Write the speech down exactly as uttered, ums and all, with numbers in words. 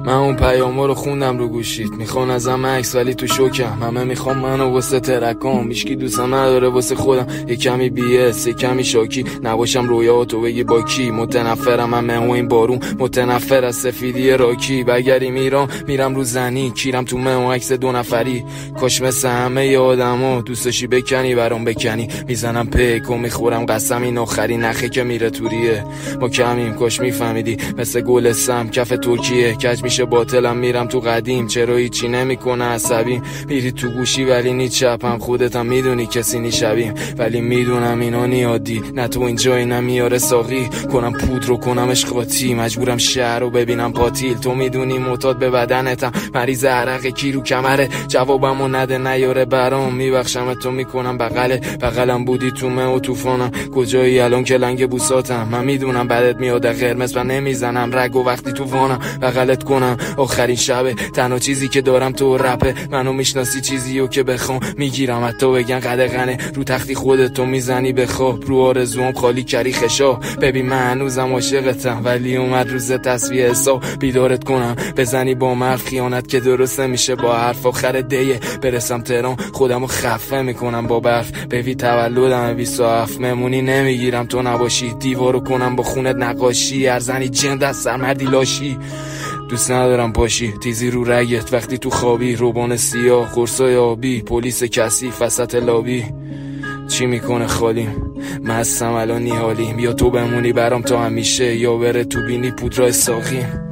من اون پیامو رو خوندم رو گوشید، میخوان ازم عکس ولی تو شوکم، همه میخوام منو واسه ترکام، هیچکی دوستم نداره واسه خودم، یه کمی بی اس یه کمی شاکی، نباشم رویاتو بگی با کی، متنفرم من و این بارون، متنفر از سفیدی راکی، بگریم ایران میرم رو زنی، کیرم تو مه و عکس دو نفری، کاش مثل همه آدما دوستشی بکنی برام بکنی، میزنم پیک و میخورم قسم این آخری نخه که میره توریه، ما کمیم کاش میفهمیدی، مثل گل سم کف ترکیه، کج میشه باطلم میرم تو قدیم، چرا هیچی نمیکنه عصبیم، میری تو گوشی ولی نی چپم، خودتم میدونی کسی نی شبیم، ولی میدونم اینا نی عادی، نه تو اینجایی نمیاره ساقی، کنم پودر رو کنم اشقاطی، مجبورم شهر رو ببینم پاتیل، تو میدونی معتاد به بدنتم، مریض عرق کی رو کمره، جوابمو نده نیاره برام، میبخشم تو میکنم بغله بغلم بودی تو مه و طوفانم، کجایی الان که لنگ بوساتم، من میدونم بدت میاد قرمز و نمیزنم رگ و وقتی تو وانم بغلت کنم، آخرین شبه تنها چیزی که دارم تو رپه، منو میشناسی چیزیو که بخوام میگیرم، حتی بگن قدغنه رو تختی خودتو میزنی بخواب، رو آرزوام خالی کری خشا، ببین من هنوزم عاشقتم ولی اومد روز تصویه حساب، بیدارت کنم بزنی با من خیانت که درست نمیشه با حرف، آخر دیه برسم تهران خودمو خفه میکنم با برف، ببی تولدم بیست و هفت مهمونی نمیگیرم تو نباشی، دیوارو کنم با خونت نقاشی، ارزنی جند از سرمردی لاشی، دوست ندارم پاشی تیزی رو رگت وقتی تو خوابی، روبان سیاه قرصای آبی، پلیس کثیف وسط لابی، چی میکنه خالیم مستم الان نیحالیم، یا تو بمونی برام تا همیشه یا بره تو بینی پودرای ساقیم.